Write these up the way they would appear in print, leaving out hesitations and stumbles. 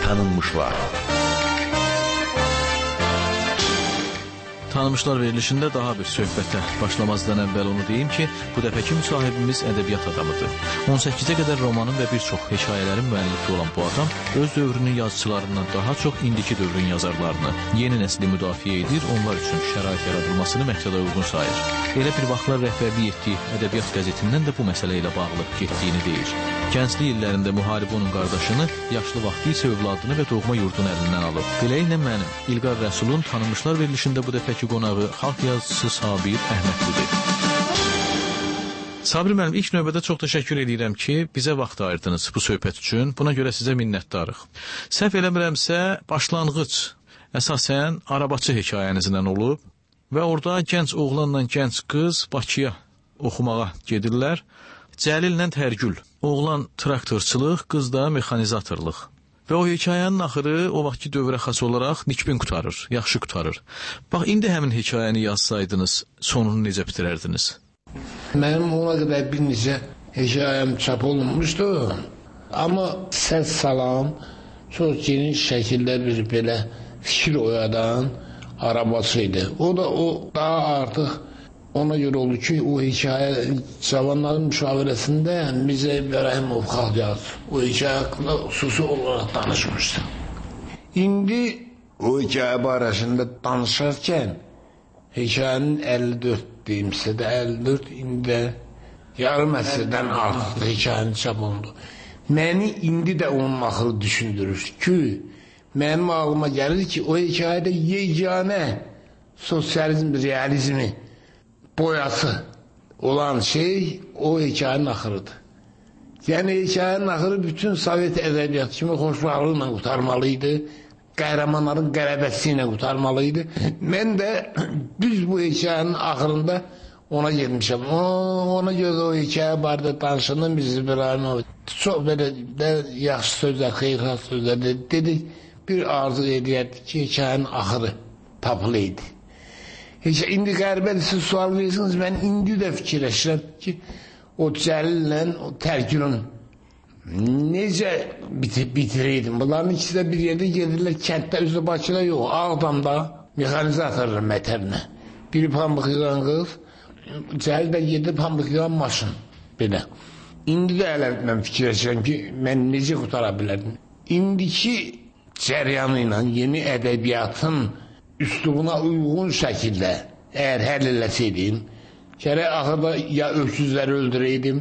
tanınmışlar. Tanımışlar verilişində daha bir söhbətə başlamazdan əvvəl onu deyim ki, bu dəfəki müsahibimiz ədəbiyyat adamıdır. 18-ə qədər romanın və bir çox hekayələrin müəllifi olan bu adam öz dövrünün yazıçılarından daha çox indiki dövrün yazarlarını, yeni nəsli müdafiə edir, onlar üçün şərait yaradılmasını məqsədə uyğun sayır. Elə bir vaxtlar rəhbərlik etdiyi ədəbiyyat qəzetindən də bu məsələ ilə bağlı getdiyini deyir. Gənclik illərində müharibə onun qardaşını, yaşlı vaxtı isə övladını və doğma yurdunu əlindən alıb. Beləliklə mənim, İlqar Rəsulun tanınmışlar verilişində bu dəfəki qonağı xalq yazıçısı Sabir Əhmədlidir. Sabir müəllim, ilk növbədə çox təşəkkür edirəm ki, bizə vaxt ayırdınız bu söhbət üçün. Buna görə sizə minnətdarıq. Səhv eləmirəmsə, başlanğıc əsasən arabaçı hekayənizdən olub və orada gənc oğlanla gənc qız Bakıya oxumağa gedirlər. Cəlillə Tərgül. Oğlan traktorçılıq, qız da mexanizatorluq. Və o hekayənin axırı o vaxtki dövrə xas olaraq nikbin qutarır, yaxşı qutarır. Bax, indi həmin hekayəni yazsaydınız, sonunu necə bitirərdiniz? Mənim ona qədər bir necə hekayəm çap olunmuşdu. Amma səs salam, çox geniş şəkildə bir belə fikir oyadan arabası idi. O da daha artıq ona görə oldu ki, o hekayə cavanların müşavirəsində Mirzə İbrahimov xalq yazdı. O hekayə haqqında xüsusi olaraq danışmışdı. İndi o hekayə barəsində danışarkən hekayənin 54 deyimsə də 54 indi də yarım əsrdən artıq hekayənin çap olundu. Məni indi də onun axırı düşündürür ki, mənim ağlıma gəlir ki, o hekayədə yeganə sosializm, realizmi boyası olan şey o hekayənin axırıdır. Yəni hekayənin axırı bütün Sovet ədəbiyyatı kimi xoşbəxtliklə qutarmalıydı, qəhrəmanların qələbəsi ilə qutarmalıydı. Mən də düz bu hekayənin axırında ona gelmişəm. Ona görə o hekayə barədə danışanda Mirzə İbrahimov çox belə də yaxşı sözlər, xeyirxah sözlər dedi. Bir arzu edirdi ki, hekayənin axırı tapılıydı. İndi qəribədir, siz sual verirsiniz, mən indi də fikirləşirəm ki, o Cəlillə, o Tərgülün necə bitirəydim? Bunların ikisi də bir yerdə gedirlər, kənddə, üzrə Bakıda yox, Ağdamda mexanizatorlar mətəbinə. Biri pambıq yığan qız, Cəlil də gedir pambıq yığan maşın, belə. İndi də hələ mən fikirləşirəm ki, mən necə qutara bilərdim? İndiki cəryanı ilə yeni ədəbiyyatın üslubuna uyğun şəkildə əgər həll eləsəydim, gərək axırda ya öküzləri öldürəydim,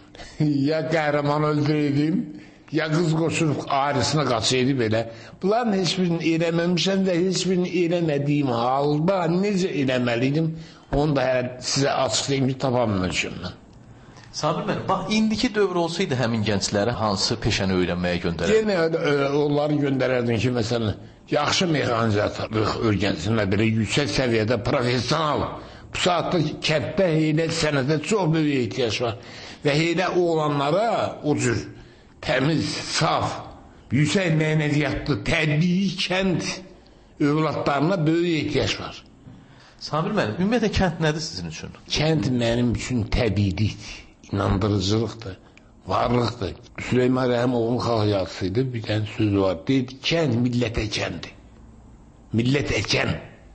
ya qəhrəman öldürəydim, ya qız qoşulub ailesine qaçaydı belə. Bunların heç birini eləməmişəm və heç birini eləmədiyim halda necə eləməliydim, onu da hələ sizə açıqlayayım ki, tapamıyorum mən. Sabir bəy, bax, indiki dövr olsaydı həmin gəncləri hansı peşəni öyrənməyə göndərərdin? Yenə onları göndərərdin ki, məsələn, yaxşı mexanizatorluq öyrənsinlər, belə yüksək səviyyədə profesional. Bu saatda kənddə heylə sənətə çox böyük ehtiyac var. Və heylə oğlanlara o cür təmiz, saf, yüksək mənəviyyatlı, təbii kənd övladlarına böyük ehtiyac var. Sabir bəy, ümumiyyətlə kənd nədir sizin üçün? Kənd mənim üçün təbiilikdir, inandırıcılıqdır, varlıqdır. Süleyman Rəhimovun xalq yazısıydı, bir dənə söz var. Deyir, kənd millət əkəndir. Millət əkən.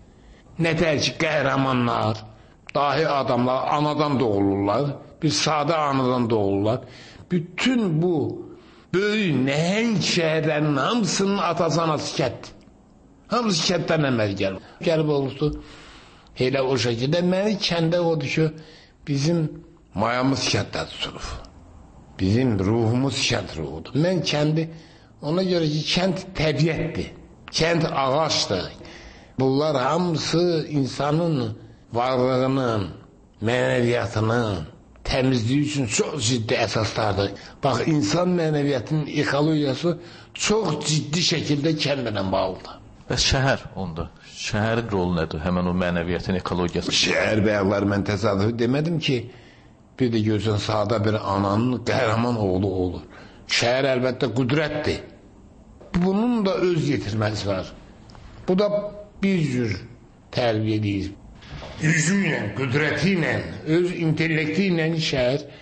Nətər ki, qəhrəmanlar, dahi adamlar anadan doğulurlar, bir sadə anadan doğulurlar. Bütün bu böyük nəhəng şəhərlərin hamısının atası anası kənddir. Hamısı kənddən əməl gəlib. Gəlib olurdu, elə o şəkildə. Məni kəndə odur ki, bizim mayamız kənddə tutulub. Bizim ruhumuz kənd ruhudur. Mən kəndi, ona görə ki, kənd təbiətdir, kənd ağaçdır. Bunlar hamısı insanın varlığının, mənəviyyatının təmizliyi üçün çox ciddi əsaslardır. Bax, insan mənəviyyatının ekologiyası çox ciddi şəkildə kəndlə bağlıdır. Bəs şəhər onda? Şəhərin rolu nədir? Həmən o mənəviyyatın ekologiyası. Şəhər bəyəkləri mən təsadüfi demədim ki, bir də görsən sahada bir ananın qəhrəman oğlu olur. Şəhər əlbəttə qüdrətdir. Bunun da öz yetirməsi var. Bu da bir cür tərbiyə edir. Gücü ilə, qüdrəti ilə, öz intellekti ilə şəhər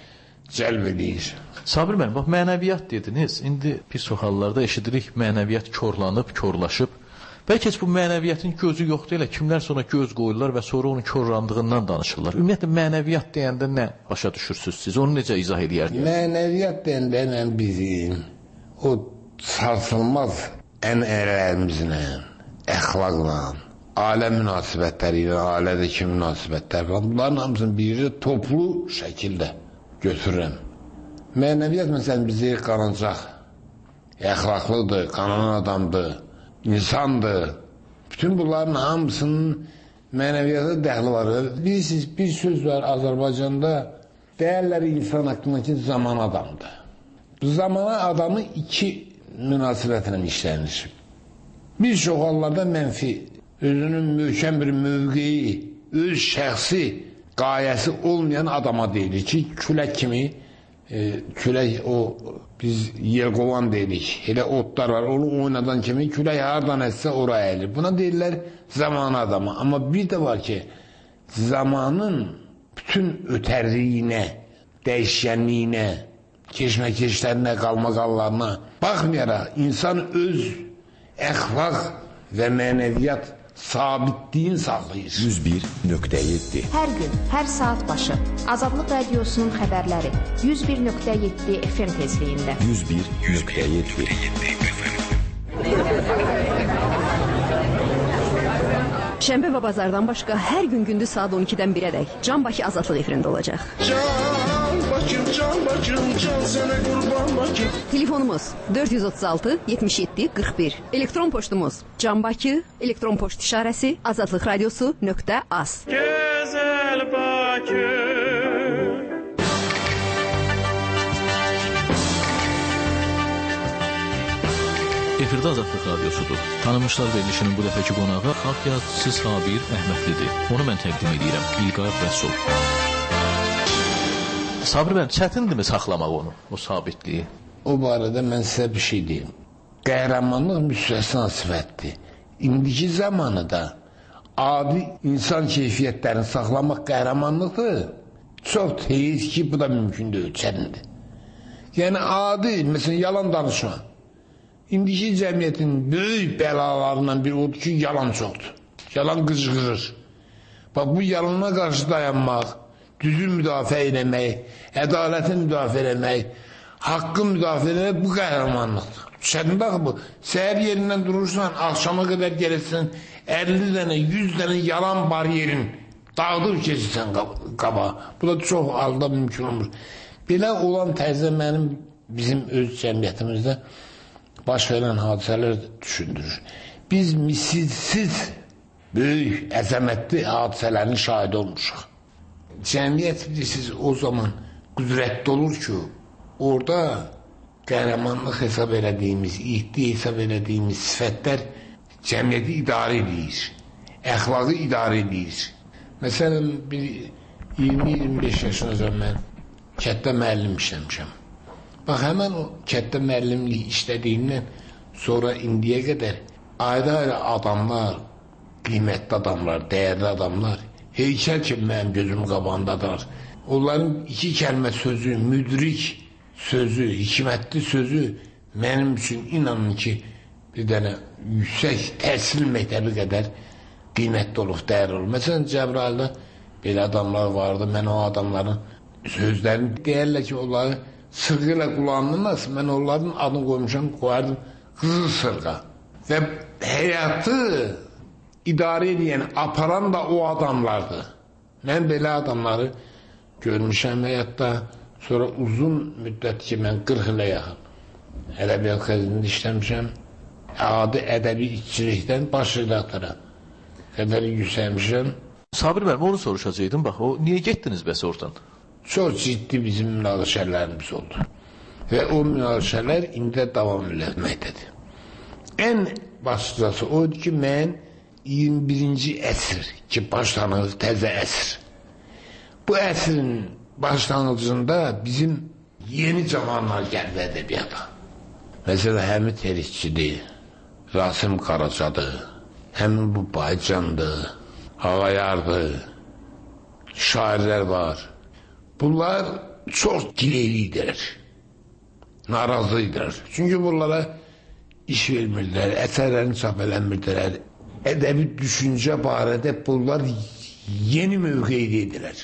cəlb edir. Sabir müəllim, bax, mənəviyyat dediniz. İndi bir çox hallarda eşidirik, mənəviyyat korlanıb, korlaşıb. Bəlkə heç bu mənəviyyatın gözü yoxdur, elə kimlər sonra göz qoyurlar və sonra onun korlandığından danışırlar. Ümumiyyətlə, mənəviyyat deyəndə nə başa düşürsünüz siz? Onu necə izah edərdiniz? Mənəviyyat deyəndə bizim o sarsılmaz ənənələrimizlə, əxlaqla, ailə münasibətləri ilə, ailədəki münasibətlər var. Bunların hamısını bir toplu şəkildə götürürəm. Mənəviyyat məsələn bizi qanacaq, əxlaqlıdır, qanan adamdır, insandır. Bütün bunların hamısının mənəviyyata dəxli var. Bilirsiniz, bir söz var Azərbaycanda, deyərlər insan haqqındakı zaman adamdır. Bu zamana adamı iki münasibətlə işlənir. Bir çox hallarda mənfi, özünün möhkəm bir mövqeyi, öz şəxsi qayəsi olmayan adama deyilir ki, külək kimi, külək o, biz yelqovan deyirik, elə otlar var, onu oynadan kimi külək hardan etsə ora əyilir. Buna deyirlər zamanı adamı. Amma bir də var ki, zamanın bütün ötərliyinə, dəyişkənliyinə, keşməkeşlərinə, qalmaqallarına baxmayaraq insan öz əxlaq və mənəviyyat sabitliyin saxlayır. 101.7 Hər gün, hər saat başı Azadlıq Radiosunun xəbərləri 101.7 FM tezliyində. 101.7 Şənbə və bazardan başqa hər gün gündüz saat 12-dən 1-ədək Can Bakı Azadlıq efirində olacaq. Can Bakım, can sənə qurban Bakım. Telefonumuz 436 77 41. Elektron poçtumuz canbakı, elektron poçt işarəsi azadlıqradiosu.az. Gözəl Bakım. Efirdə Azadlıq Radiosudur. Tanımışlar verilişinin bu dəfəki qonağı xalq yazıcısı Sabir Əhmədlidir. Onu mən təqdim edirəm. İlqar Rəsul. Sabir müəllim, çətindirmi saxlamaq onu, o sabitliyi? O barədə mən sizə bir şey deyim. Qəhrəmanlıq müstəsna sifətdir. İndiki zamanıda adi insan keyfiyyətlərini saxlamaq qəhrəmanlıqdır. Çox tez ki, bu da mümkün deyil, çətindir. Yəni adi, məsələn, yalan danışma. İndiki cəmiyyətin böyük bəlalarından biri odur ki, yalan çoxdur. Yalan qıcıqırır. Bax, bu yalana qarşı dayanmaq, düzü müdafiə eləmək, ədaləti müdafiə eləmək, haqqı müdafiə eləmək bu qəhrəmanlıqdır. Çətin bax bu, səhər yerindən durursan, axşama qədər gəlirsən, 50 dənə, 100 dənə yalan bariyerin dağıdıb keçirsən qaba. Bu da çox halda mümkün olmur. Belə olan tərzdə bizim öz cəmiyyətimizdə baş verən hadisələr düşündürür. Biz misilsiz, böyük, əzəmətli hadisələrin şahidi olmuşuq. Cəmiyyət bilirsiniz o zaman qüdrətli olur ki, orada qəhrəmanlıq hesab elədiyimiz, ihti hesab elədiyimiz sifətlər cəmiyyəti idarə edir, əxlaqı idarə edir. Məsələn, 20-25 yaşınca mən kətdə müəllim işləmişəm. Bax, həmən o kətdə müəllimlik işlədiyimdən sonra indiyə qədər ayrı-ayrı adamlar, qiymətli adamlar, dəyərli adamlar, heykəl kimi mənim gözüm qabağındadır. Onların iki kəlmə sözü, müdrik sözü, hikmətli sözü mənim üçün inanın ki, bir dənə yüksək təhsil məktəbi qədər qiymətli olub, dəyərli olub. Məsələn, Cəbrayılda belə adamlar vardı, mən o adamların sözlərini deyərlər ki, onları sırğı ilə qullanılmaz, mən onların adını qoymuşam, qoyardım Qızıl Sırğa. Və həyatı idarə edən, aparan da o adamlardır. Mən belə adamları görmüşəm həyatda, sonra uzun müddət ki, mən 40 ilə yaxın ədəbiyyat xəzinində işləmişəm, adi ədəbi işçilikdən baş redaktora qədər yüksəlmişəm. Sabir müəllim, onu soruşacaqdım, bax, o niyə getdiniz bəs oradan? Çox ciddi bizim münaqişələrimiz oldu. Və o münaqişələr indi davam etməkdədir. Ən başlıcası oydu ki, mən 21-ci əsr ki, başlanır, təzə əsr. Bu əsrin başlanğıcında bizim yeni cavanlar gəldi ədəbiyyata. Məsələn, Həmid Erikçidir, Rasim Qaracadır, həmin bu Baycandır, Ağayardır, şairlər var. Bunlar çox dileylidirlər. Narazıydılar. Çünki bunlara iş vermirdilər, əsərlərini çap eləmirdilər. Ədəbi düşüncə barədə bunlar yeni mövqeydilər.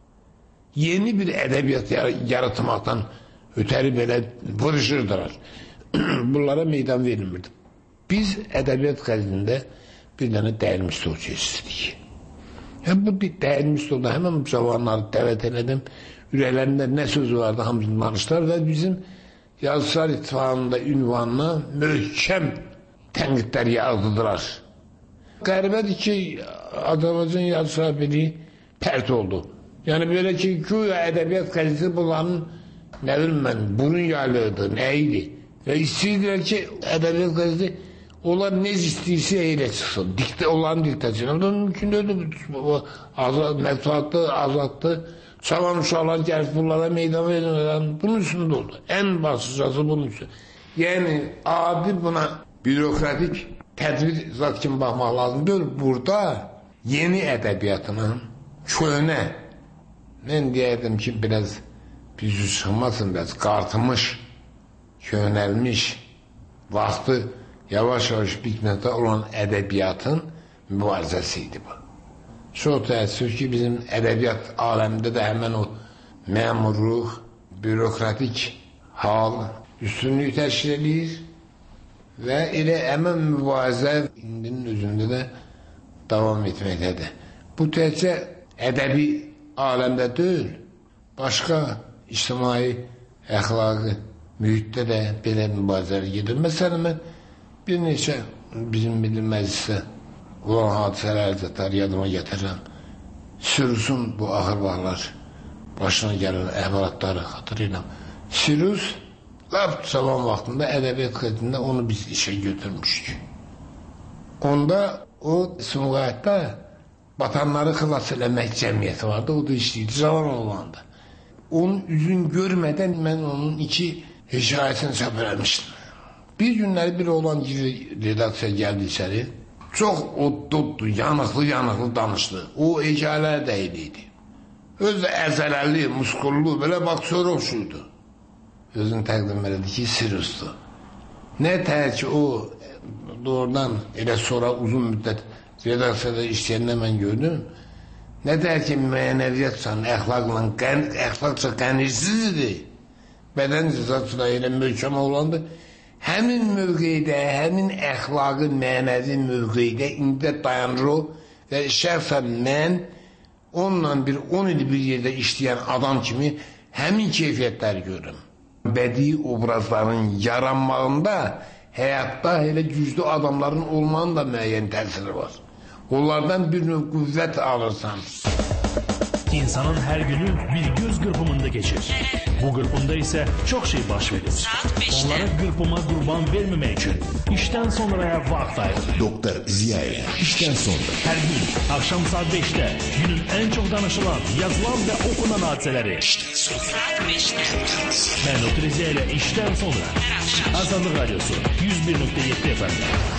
Yeni bir ədəbiyyat yaratmaqdan ötəri belə vuruşurdular. Bunlara meydan verilmirdi. Biz ədəbiyyat qəzetində bir dənə dəyirmi stol keçirdik. Bu dəyirmi stolda həmən cavanları dəvət elədim. Ürəklərində nə söz vardı hamısını danışdılar və bizim Yazıçılar İttifaqında ünvanına möhkəm tənqidlər yazdılar. Qəribədir ki, Azərbaycan Yazıçılar Birliyi pərt oldu. Yəni belə ki, güya ədəbiyyat qəzeti bunların nə bilim mən, burun yaylığıdır, nə idi? Və istəyirdilər ki, ədəbiyyat qəzeti onlar necə istəyirsə elə çıxsın. Onların diktəsiyonu. Mümkün deyildi. Mətbuatlı, azadlı, çalan uşaqlar gəlib bunlara meydan verilmədən bunun üstündə oldu. Ən başlıcası bunun üstündə. Yəni, adi buna bürokratik tədbir zat kimi baxmaq lazımdır. Burada yeni ədəbiyyatının köhnə, mən deyərdim ki, biraz bizi çıxmasın, biraz qartmış, köhnəlmiş, vaxtı yavaş-yavaş bitməkdə olan ədəbiyyatın mübarizəsi idi bu. Çox təəssüf ki, bizim ədəbiyyat aləmində də həmən o məmurluq, bürokratik hal üstünlüyü təşkil edir və elə həmən mübarizə indinin özündə də davam etməkdədir. Bu təkcə ədəbi aləmdə deyil, başqa ictimai, əxlaqi mühitdə də belə mübarizələr gedir. Məsələn, mən bir neçə bizim Milli Məclisdə olan hadisələr yadıma gətirirəm. Sürüsün bu axır vaxtlar başına gələn əhvalatları xatırlayıram. Sürüs, laf cavan vaxtında ədəbiyyat qəzetində onu biz işə götürmüşdük. Onda o Sumqayıtda batanları xilas eləmək cəmiyyəti vardı, o da işləyirdi, cavan olanda. Onun üzün görmədən mən onun 2 hekayəsini çap eləmişdim. Bir günləri bir olan gibi redaksiya gəldi içəri. Çox oddu, yanıqlı danışdı. O hekayələr də idi. Özü əzələli, muskullu, belə bax soruşuydu. Özünü təqdim elədi ki, Sirus'dur. Nə tək ki, o doğrudan elə sonra uzun müddət redaksiyada işləyəndə mən gördüm. Nə tək ki, mənəviyyatsan, əxlaqca qənirsiz idi. Bədən cizatçıda elə möhkəm olandı. Həmin mövqeydə, həmin əxlaqı, mənəvi mövqeydə indi dayanır o və şəxsən mən onunla 10 il bir yerdə işləyən adam kimi həmin keyfiyyətləri görürüm. Bədii obrazların yaranmağında həyatda elə güclü adamların olmanın da müəyyən təsiri var. Onlardan bir növ qüvvət alırsan. İnsanın her günü bir göz kırpımında geçir. Bu kırpımda ise çok şey baş verir. Onlara kırpıma kurban vermemek için işten sonraya vakit ayırır. Doktor Ziyaye işten sonra. Her gün akşam saat 5'te günün en çok danışılan, yazılan ve okunan hadiseleri. İşten sonra. Ben Doktor Ziyaye ile işten sonra. Azadlık Radyosu 101.7 FM.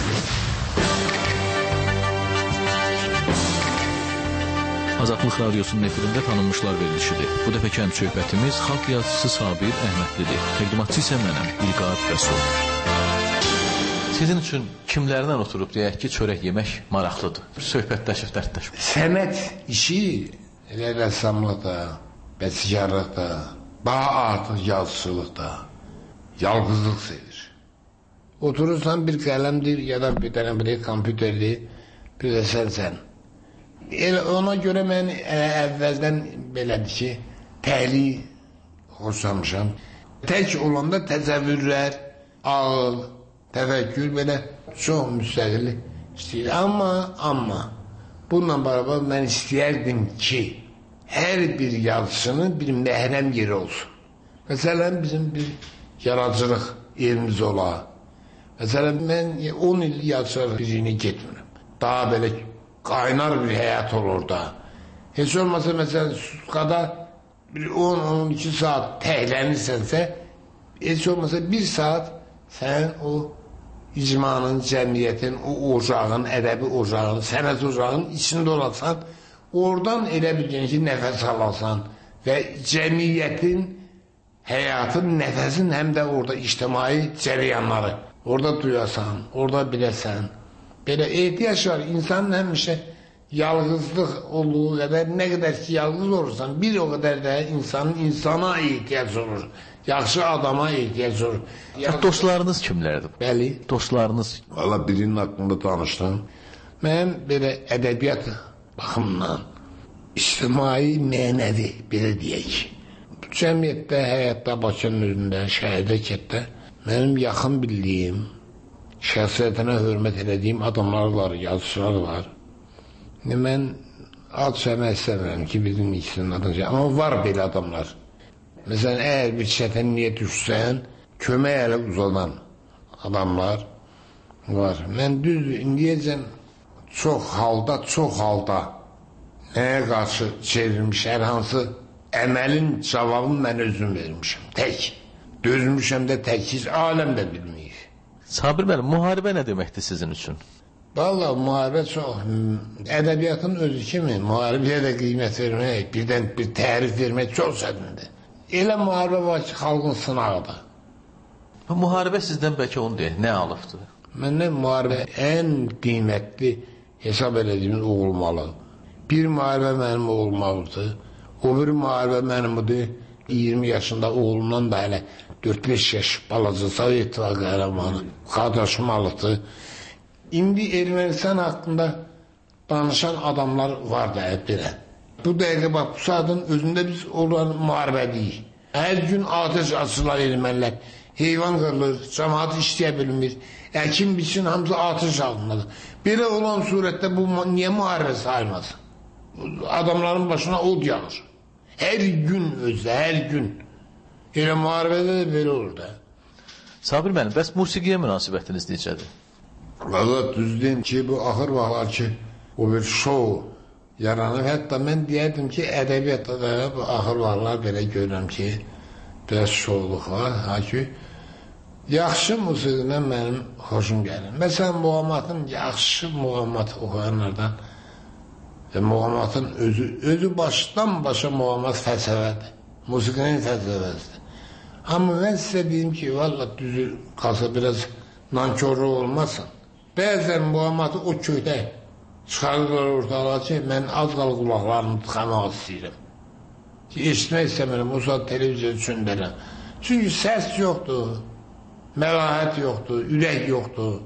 Azadlıq Radyosunun efirində tanınmışlar verilişidir. Bu dəfəki söhbətimiz xalq yazıcısı Sabir Əhmədlidir. Təqdimatçı isə mənəm, İlqar Rəsul. Sizin üçün kimlərlə oturub deyək ki, çörək yemək maraqlıdır? Söhbətləşib, dərdləşib. Sənət işi elə rəssamlıqda, bəstəkarlıqda, daha artıq yazıçılıqda yalqızlıq sevir. Oturursan bir qələmdir ya da bir dənə bir kompüterdir, bir də sən. Ona görə mən əvvəldən belədir ki, təhlil xoşlamışam. Tək olanda təsəvvürlər, ağıl, təfəkkür belə çox müstəqil istəyir. Amma bununla beraber mən istəyərdim ki, hər bir yazıçının bir məhrəm yeri olsun. Məsələn, bizim bir yaradıcılıq evimiz ola. Məsələn, mən 10 il yazıçılıq birini getmirəm. Daha belə qaynar bir həyat olur da. Heç olmasa məsələn Suskada 10-12 saat təhlənirsensə, heç olmasa 1 saat sən o icmanın, cəmiyyətin, o ocağın, ədəbi ocağın, sənət ocağının içində olasan, oradan elə bir ki, nəfəs alasan və cəmiyyətin həyatın, nəfəsin, həm də orada ictimai cərəyanları. Orada duyasan, orada biləsən. Belə ehtiyac var. İnsanın həmişə yalğızlıq olduğu qədər, nə qədər ki yalğız olursan, bir o qədər də insanın insana ehtiyac olur. Yaxşı adama ehtiyac olur. Dostlarınız kimlərdir? Bəli. Dostlarınız? Valla birinin haqqında danışdım. Mənim belə ədəbiyyat baxımından ictimai mənəvi, belə deyək. Cəmiyyətdə, həyatda, Bakının özündə, şəhərdə, kətdə mənim yaxın bildiyim, şəxsiyyətinə hörmət elədiyim adamlar var, yazıçılar var. Mən ad söyləmək istəmirəm ki, bizim ikisinin adını. Amma var belə adamlar. Məsələn, əgər bir çətinliyə düşsən, kömək ələ uzadan adamlar var. Mən düz indiyəcən çox halda nəyə qarşı çevrilmiş hər hansı əməlin cavabını mən özüm vermişəm. Tək. Dözmüşəm də tək. Hiç aləm də bilməyir. Sabir müəllim, müharibə nə deməkdir sizin üçün? Valla müharibə çox. Ədəbiyyatın özü kimi müharibəyə də qiymət vermək, birdən bir tərif vermək çox çətindir. Elə müharibə var ki, xalqın sınağıdır. Müharibə sizdən bəlkə onu deyək, nə alıbdır? Məndən müharibə ən qiymətli hesab elədiyimiz olmalı. Bir müharibə mənim olmalıdır. O bir müharibə mənimdir. 20 yaşında oğlumdan da hələ 4-5 yaş balaca Sovet İttifaqı qəhrəmanı qardaşım alıbdır. İndi Ermənistan haqqında danışan adamlar var da belə. Bu dəqiqə bax, bu saatın özündə biz onların müharibədiyik. Hər gün ateş açırlar ermənilər. Heyvan qırılır, cəmaat işləyə bilmir. Əkin biçin hamısı ateş altındadır. Belə olan surətdə bu niyə müharibə sayılmaz? Adamların başına od yağır. Hər gün özdə, hər gün. Elə müharibədə də belə olur da. Sabir müəllim, bəs musiqiyə münasibətiniz necədir? Valla düzdür ki, bu axır vaxtlar ki, o bir şou yaranıb. Hətta mən deyərdim ki, ədəbiyyatda da bu axır vaxtlar belə görürəm ki, biraz şouluq var. Ha ki, yaxşı musiqidən mənim xoşum gəlir. Məsələn, muğamatın, yaxşı muğamat oxuyanlardan muğamatın özü başdan başa muğamat fəlsəfədir. Musiqinin fəlsəfəsidir. Amma mən sizə deyim ki, valla düzü qalsa biraz nankörlük olmasın. Bəzən muğamatı o köydə çıxarırlar ortalığa ki, mən az qal qulaqlarımı tıxamaq istəyirəm. Ki, eşitmək istəmirəm, o saat televiziya üçündərəm. Çünki səs yoxdur, məlahət yoxdur, ürək yoxdur.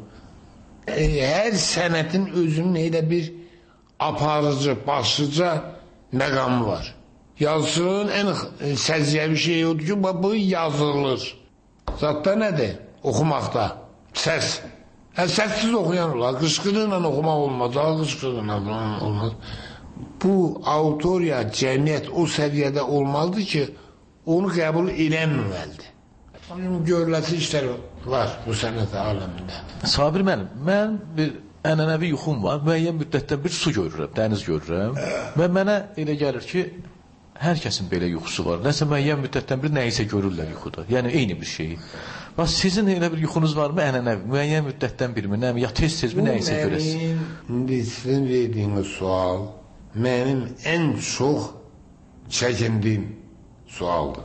Hər sənətin özünün elə bir aparıcı, başlıca məqamı var. Yazıçılığın ən səciyyəvi şeyi odur ki, bu yazılır. Zatda nədir? Oxumaqda. Səs. Səssiz oxuyan olar. Qışqırıqla oxumaq olmaz. Qışqırıqla olmaz. Bu autoriya, cəmiyyət o səviyyədə olmalıdır ki, onu qəbul eləməməlidir. Görüləsi işlər var bu sənət aləmində. Sabir müəllim, mən bir ənənəvi yuxum var, müəyyən müddətdən bir su görürəm, dəniz görürəm və mənə elə gəlir ki, hər kəsin belə yuxusu var. Nəsə müəyyən müddətdən bir nəyisə görürlər yuxuda, yəni eyni bir şeyi. Bax, sizin elə bir yuxunuz varmı ənənəvi, müəyyən müddətdən bir mi, ya tez-tez bir nəyisə görəsiniz? İndi sizin verdiyiniz sual mənim ən çox çəkindiyim sualdır.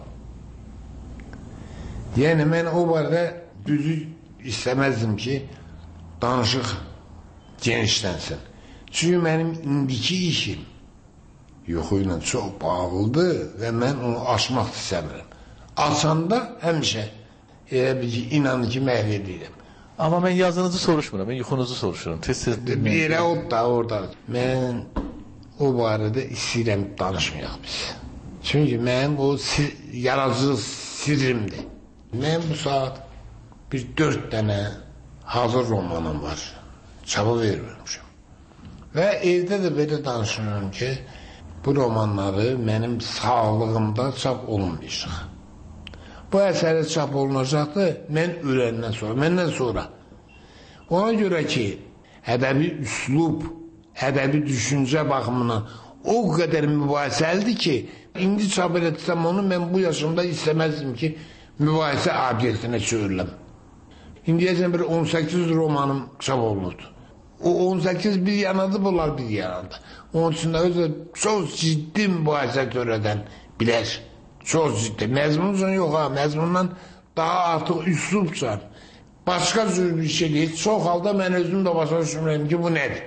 Yəni, mən o barədə düzü istəməzdim ki, danışıq genişlənsin. Çünki mənim indiki işim yuxu ilə çox bağlıdır və mən onu aşmaq istəmirəm. Açanda həmişə elə bir ki, inanın ki, məhv edirəm. Amma mən yazınızı soruşmuram, mən yuxunuzu soruşuram. Elə o da orada. Mən o barədə istəyirəm danışmayaq biz. Çünki mənim o yaradıcı sirrimdir. Mən bu saat bir 4 dənə hazır romanım var. Çaba vermişəm. Və evdə də belə danışıram ki, bu romanları mənim sağlığımda çap olunmayacaq. Bu əsəri çap olunacaqdır mən öləndən sonra, məndən sonra. Ona görə ki, ədəbi üslub, ədəbi düşüncə baxımından o qədər mübahisəlidir ki, indi çap etsəm onu mən bu yaşımda istəməzdim ki, mübahisə obyektinə çevriləm. İndiyəcən bir 18 romanım çap olunurdu. O 18 bir yanadır, bunlar bir yanadır. Onun üçün də özü çox ciddi mübahisə törədən bilər. Çox ciddi. Məzmuncan yox ha, məzmundan daha artıq üslubcan. Başqa cür bir şey deyil. Çox halda mən özüm də başa düşmürəm ki, bu nədir?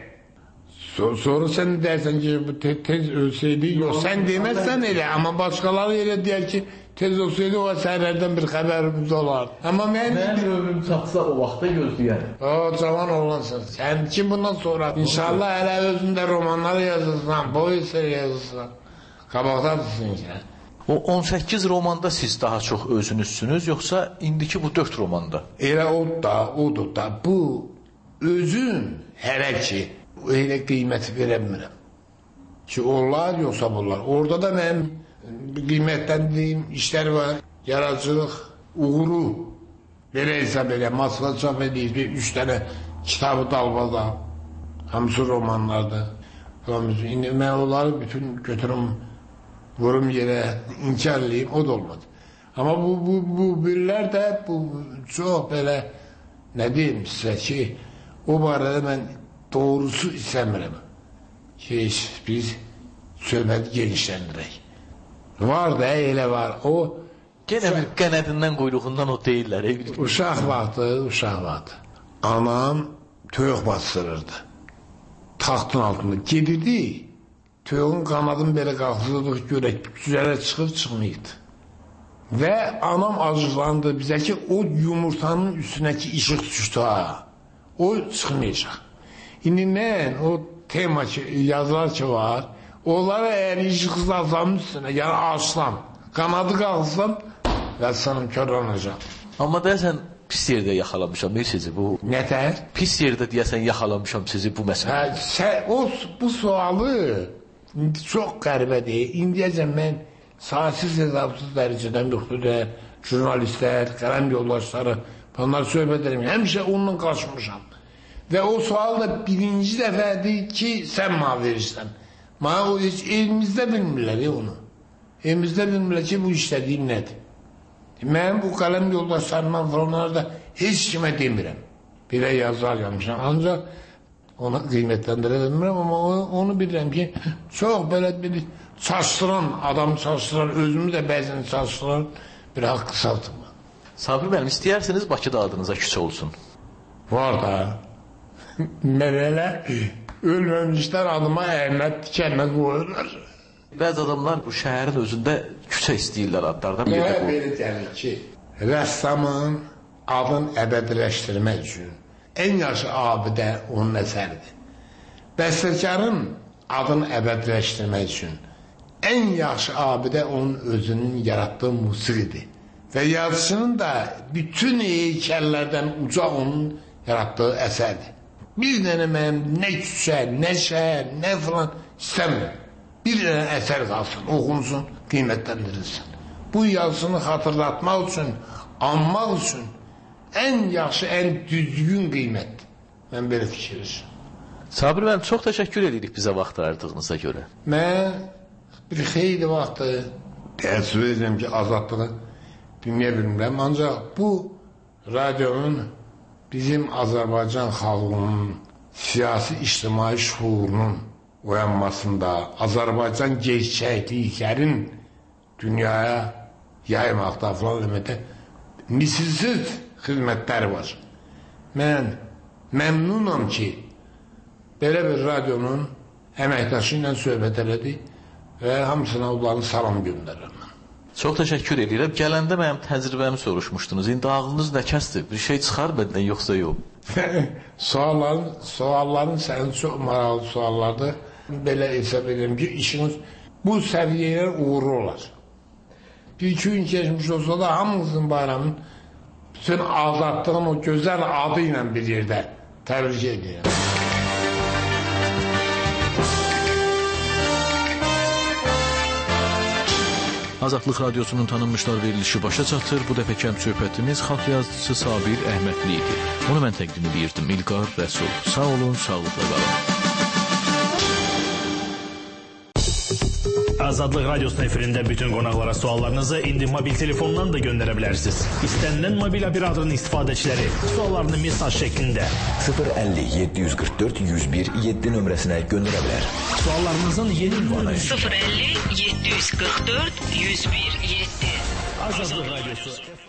Sonra sən dersən ki, bu tez ölsəydi, yox, sən deməzsən elə, amma başqaları elə deyər ki, tez olsaydı o əsərlərdən bir xəbərimiz olardı. Amma Mənim ömrüm çatsa o vaxta gözləyərəm. Cavan oğlansın. Sən ki bundan sonra inşallah hələ özündə romanlar yazırsan, boyasır yazırsan. Qabaqdasın sən. O 18 romanda siz daha çox özünüzsünüz, yoxsa indiki bu 4 romanda? Elə odur da. Bu özün hələ ki, elə qiyməti verə bilmirəm. Ki onlar yoxsa bunlar. Orada da mənim qiymətləndiğim işlər var. Yaradıcılıq uğuru. Belə hesab elə. Moskva çap edildi. 3 dənə kitabı dalbada. Hamısı romanlarda. İndi mən onları bütün götürüm, vurum yerə, inkar edeyim. O da olmadı. Amma bu birlər də çox belə, nə deyim sizə ki, o barədə mən doğrusu istəmirəm ki, biz söhbəti genişləndirək. Var da, elə var. O Genə bir qənədindən, quyruğundan o deyirlər. Uşaq vaxtı. Anam toyuq bastırırdı. Taxtın altında gedirdi. Toyuğun qanadını belə qalxırdıq, görək, güzələ çıxıb çıxmayıbdı. Və anam acıqlandı bizə ki, o yumurtanın üstünəki işıq düşdü ha. O çıxmayacaq. İndi mən o tema ki, yazılar ki var, onlara əgər işıq qızarsanın üstünə, yəni açsam, qanadı qalxsam, vəssanım körlanacaq. Amma deyəsən, pis yerdə yaxalamışam sizi bu. Nətər? Pis yerdə deyəsən yaxalamışam sizi bu məsələ. Bu sualı çox qəribədir. İndiyəcən mən saysız hesabsız dərəcədən yoxdur da, jurnalistlər, qələm yoldaşları, bunlar söhbət edirəm. Həmişə onunla qaçmışam. Və o sual da birinci dəfədir ki, sən mənə verirsən. Mənə o heç elimizdə bilmirlər onu. Elimizdə bilmirlər ki, bu işlədiyim nədir? Mən bu qələm yoldaşlarımdan falanları da heç kimə demirəm. Belə yazılar yazmışam. Ancaq ona qiymətləndirə bilmirəm, amma onu bilirəm ki, çox belə bir çalışdıran, adam çalışdıran, özümü də bəzən çalışdıran bir haqq qısaltım. Sabri müəllim, istəyirsiniz Bakıda adınıza küçə olsun? Var da. Mən elə ölməmişlər adıma əynət dikənlə qoyurlar. Bəzi adamlar bu şəhərin özündə küçə istəyirlər adlardan bir də bu. Belə gəlir ki, rəssamın adını əbədiləşdirmək üçün ən yaxşı abidə onun əsəridir. Bəstəkarın adını əbədiləşdirmək üçün ən yaxşı abidə onun özünün yaratdığı musiqidir. Və yazıçının da bütün heykəllərdən uca onun yaratdığı əsərdir. Bir dənə mənim nə küçə, nə şəhər, nə filan istəmirəm. Bir dənə əsər qalsın, oxunsun, qiymətləndirilsin. Bu yazısını xatırlatmaq üçün, anmaq üçün ən yaxşı, ən düzgün qiymətdir. Mən belə fikirləşirəm. Sabri müəllim, çox təşəkkür edirik bizə vaxt ayırdığınıza görə. Mən bir xeyli vaxtı təəssüf edirəm ki, azadlığı dinləyə bilmirəm. Ancaq bu radionun bizim Azərbaycan xalqının siyasi, ictimai şuurunun oyanmasında, Azərbaycan gerçəkliklərin dünyaya yaymaqda falan deməkdə misilsiz xidmətləri var. Mən məmnunam ki, belə bir radionun əməkdaşı ilə söhbət elədik və hamısına onların salam göndərirəm. Çox təşəkkür edirəm. Gələndə mənim təcrübəmi soruşmuşdunuz. İndi ağlınız nə kəsdir? Bir şey çıxar məndən, yoxsa yox? Sualların sənin çox maraqlı suallardır. Belə hesab edirəm ki, işiniz bu səviyyəyə uğurlu olar. Bir-iki gün keçmiş olsa da hamınızın bayramın bütün azadlığın o gözəl adı ilə bir yerdə təbrik edirəm. Azadlıq Radiosunun tanınmışlar verilişi başa çatır. Bu dəfəkəm söhbətimiz xalq yazıcısı Sabir Əhmədli idi. Onu mən təqdim edirdim. İlqar Rəsul. Sağ olun, sağlıqla qalın. Azadlıq Radyosu'nun efirində bütün qonaqlara suallarınızı indi mobil telefondan da göndərə bilərsiniz. İstənilən mobil operatorun istifadəçiləri suallarını mesaj şəklində 050 744 101 7 nömrəsinə göndərə bilər. Suallarınızın yeni ünvanı 050 744 101 7. Azadlıq Radyosu.